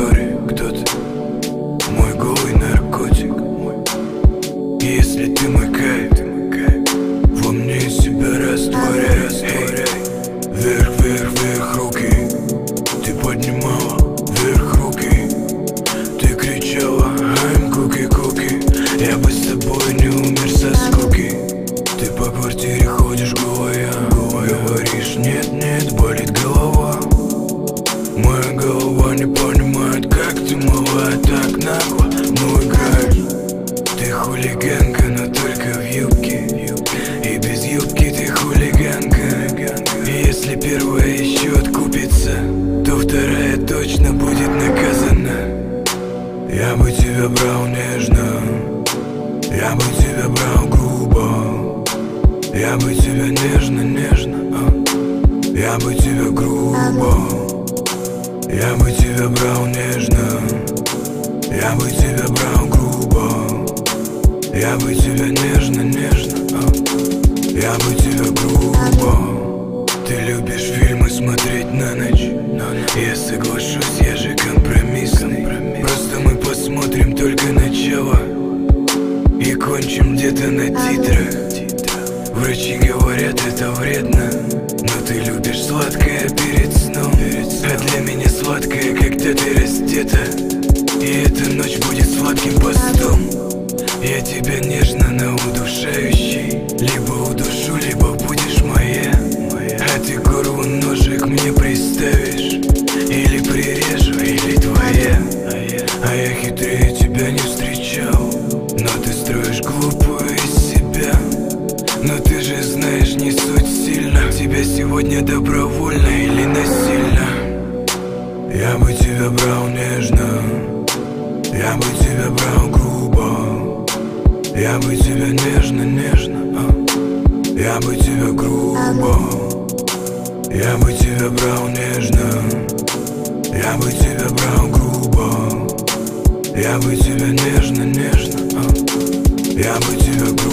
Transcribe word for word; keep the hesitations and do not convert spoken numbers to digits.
истории. Кто ты? Мой голый наркотик. Если ты мой кайф, во мне себя растворяй, растворяй. Вверх, вверх, вверх руки. Ты поднимала вверх руки. Ты кричала I'm cookie, cookie. Я бы с тобой не умер со скуки. Ты по квартире ходишь голая, голая. Говоришь нет, нет, болит голова. Моя голова не понимает, как ты могла так нагло, ну играешь. Ты хулиганка, но только в юбке. И без юбки ты хулиганка. И если первая еще откупится, то вторая точно будет наказана. Я бы тебя брал нежно, я бы тебя брал грубо. Я бы тебя нежно, нежно, а? Я бы тебя грубо. Я бы тебя брал нежно, я бы тебя брал грубо. Я бы тебя нежно, нежно, а? Я бы тебя грубо. Ты любишь фильмы смотреть на ночь. Я соглашусь, я же компромиссный. Просто мы посмотрим только начало и кончим где-то на титрах. Врачи говорят, это вредно, но ты любишь сладкое перед сном. А для меня сладкое, когда ты раздета. И эта ночь будет сладким постом. Я тебя нежно, но удушающий. Либо удушу, либо будешь моя. А ты горло ножик мне приставишь. Или прирежу, или твоя. А я хитрее тебя не встречал. Но ты строишь глупую из себя. Но ты же знаешь, не суть сильно. Тебя сегодня добровольно или насильно. Я бы тебя брал нежно, я бы тебя брал грубо. Я бы тебя нежно, нежно, а? Я бы тебя грубо. Я бы тебя брал нежно, я бы тебя брал грубо. Я бы тебя нежно, нежно, а? Я бы тебя грубо.